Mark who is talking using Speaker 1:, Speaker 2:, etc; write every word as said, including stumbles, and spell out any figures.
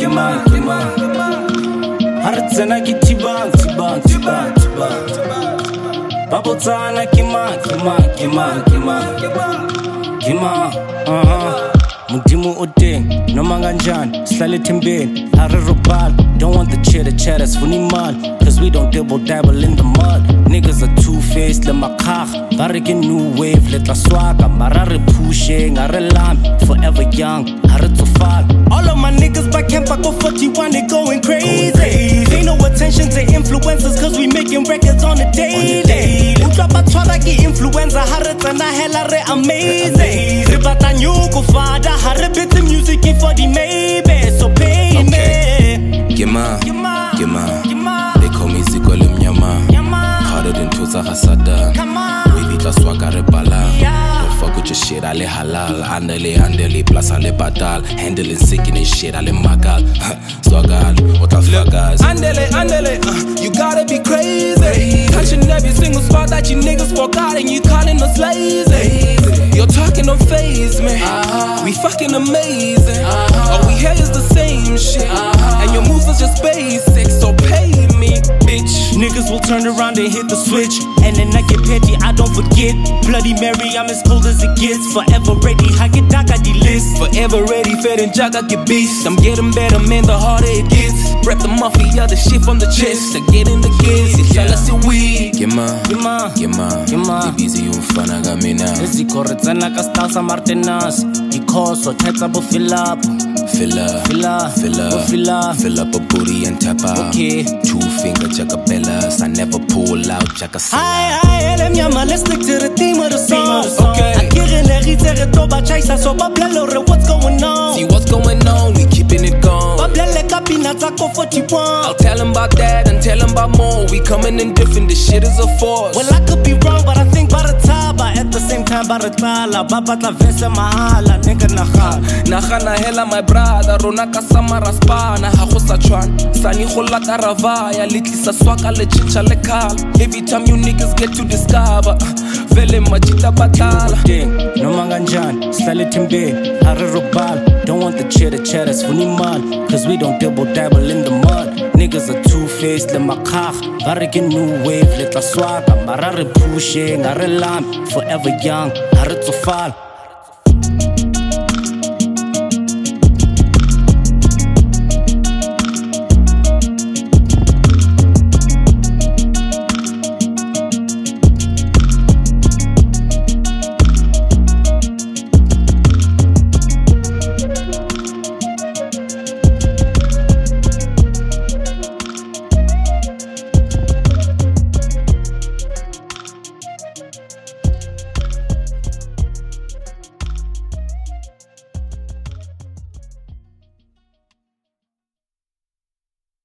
Speaker 1: kima, kima. Hartsana ki tibang, tibang, tibang, tibang. Babotsana kima, kima, kima, kima, kima. Uh-huh. Mudimu uding, no manganjan, slally timbin, hararobal. Don't want the cheddar cheddars for man, cause we don't dibble dabble in the mud. Niggas are two-faced, le makach, barrigan new wave, let la swagger, marare pushing, arelam, forever young, haratofal. All of my niggas by camp, I go forty-one, they going crazy. Ain't no attention to influencers, cause we making records on the daily. Utrapa twada ki influencer, haratana hella re amazing. Ribata nyuko fada, harabit the music for the maybe, so pay me.
Speaker 2: Gima, Gima, they call me Zikole Mnyama. Harder than Tuza Hasada. Wavy la swagare bala. Don't fuck with your shit, ale halal. Andele, andele, plus ale batal. Handling sick in shit, ale magal. Swagal, what the fuck, guys?
Speaker 3: Andele, andele, uh, you gotta be crazy. Touching every single spot that you niggas forgot and you calling us lazy. You're talking on phase, man. We fucking amazing. All we hear is the same shit. And your moves are just basic, so pay me, bitch.
Speaker 1: Niggas will turn around and hit the switch, and then I get petty, I don't forget. Bloody Mary, I'm as cold as it gets. Forever ready, Hakidaka the list.
Speaker 3: Forever ready, fed and jaga get beast. I'm getting better, man, the harder it gets. Rep the mafia, the shit from the chest. I get in the gears, it's all I see we.
Speaker 2: Gima,
Speaker 1: Gima,
Speaker 2: Gima,
Speaker 1: Gima.
Speaker 2: Busy ufana gamina.
Speaker 1: Ezi koretsana ka stasa Martinas. Ikoso, tetsa bo fill up.
Speaker 2: Fill up,
Speaker 1: Fill up,
Speaker 2: fill up,
Speaker 1: fill up.
Speaker 2: fill up a booty and tap out.
Speaker 1: Okay.
Speaker 2: Two finger jacapellas, I never pull out jacasella.
Speaker 1: Hi, hi, L M Yama, let's stick to the theme of the song.
Speaker 3: Okay.
Speaker 1: I get in there, it's a toba chase, so bablelo, what's going on?
Speaker 3: See what's going on, we keeping it going.
Speaker 1: Bablele kapina tako forty-one.
Speaker 3: I'll tell him about that and tell him about more. We coming in different, this shit is a force.
Speaker 1: Well, I could be wrong, but I think Barataba at the same time Baratala. Babatla Vesa Mahala, nigga Naha.
Speaker 3: Nahana hela my brother, Ronaka Samara Spana, Hahosa Chuan, Sani Hola Caravaya, Litisa Swaka Le Chicha Le Kal. Every time you niggas get to discover, Vele Majita Batala.
Speaker 1: No manganjan, slally timbe, hararobal. Don't want the cheddar cheddars for man, cause we don't dibble dabble in the mud. Niggas are two-faced, le makach, barrigan new wave, let la swagger, marare pushing, arelam, forever young, haratofal.